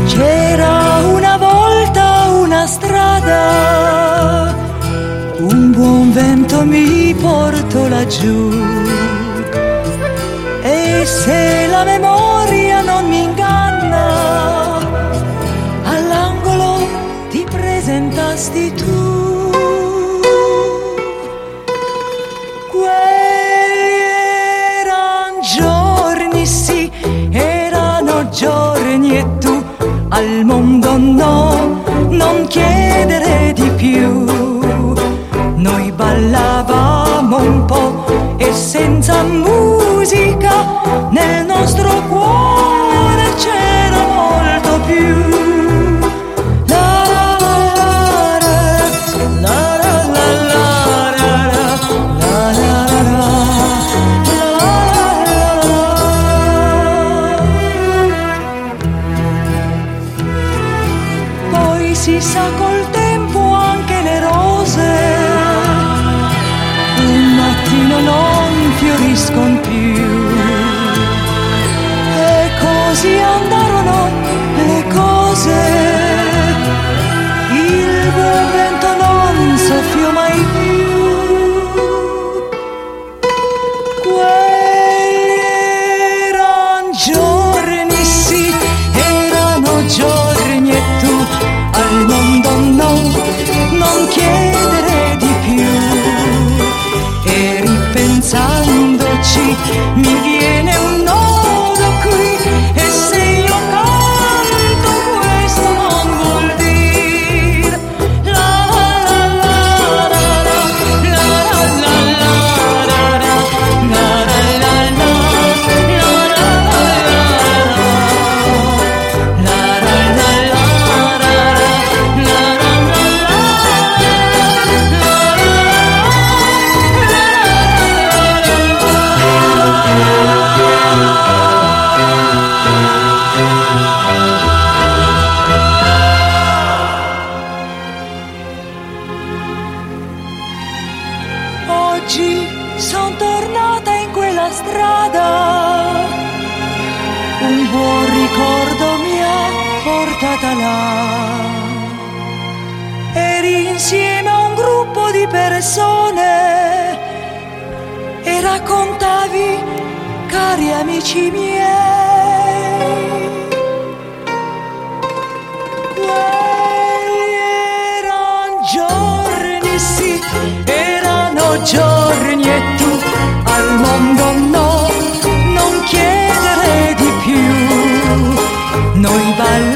C'era una volta una strada, un buon vento mi portò laggiù, e se la memoria non mi inganna, all'angolo ti presentasti tu. Quelli erano giorni, sì, erano giorni, e tu al mondo no, non chiedere di più. Noi ballavamo un po' e senza musica nel nostro cuore c'era molto più. Si sa col tempo anche le rose un mattino non fioriscono più, e così andarono le cose, il buon vento non soffiò mai più. Quelli erano giorni, sì, erano giorni, e tu al mondo no, non chiedere di più. E ripensandoci mi viene un nodo qui, e se io canto questo non vuol dire la la la la la la la la Oggi son tornata in quella strada, un buon ricordo mi ha portata là. Eri insieme a un gruppo di persone e raccontavi, cari amici miei, quelli erano giorni, sì, erano giorni, e tu al mondo no, non chiedere di più. Noi ballavamo